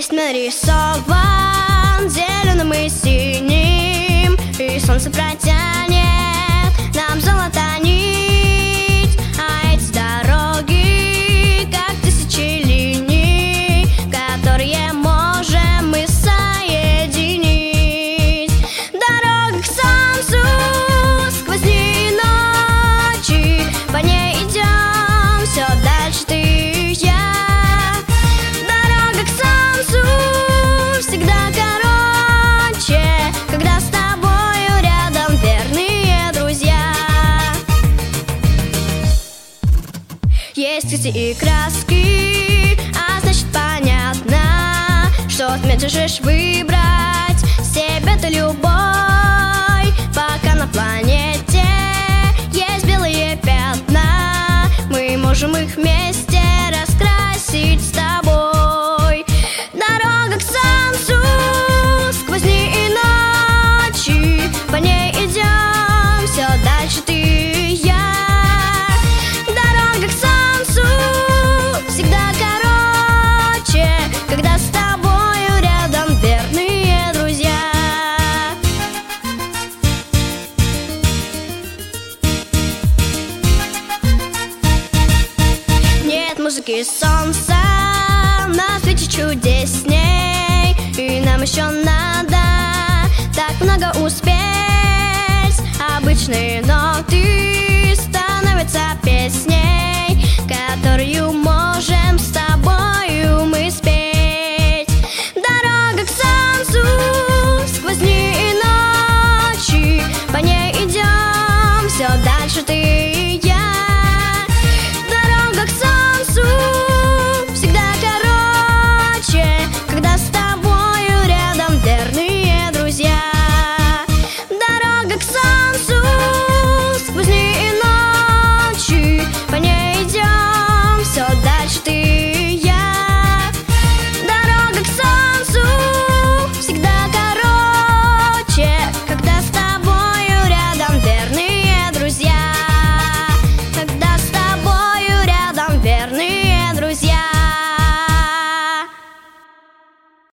Весь нарисован зеленым и синим, и солнце протянет нам золото нить. А эти дороги, как тысячи линий, которые можем мы соединить. Дорога к солнцу сквозь дни и ночи, по ней идем все дальше ты и я. Дорога к солнцу всегда короче, когда с тобою рядом верные друзья. Есть цветы и краски, а значит понятно, что сможешь выбрать себе-то любой. Пока на планете есть белые пятна, мы можем их вместе раскрасить с тобой. Дорога к солнцу сквозь дни и ночи, по ней идем все дальше ты и я. Дорога к солнцу всегда короче, когда с тобою рядом верные друзья. Нет музыки солнца на свете чудесней, и нам еще надо так много успеть. Обычные ноты становятся песней, которую можем с тобою мы спеть. Дорога к солнцу сквозь дни и ночи, по ней идем все дальше ты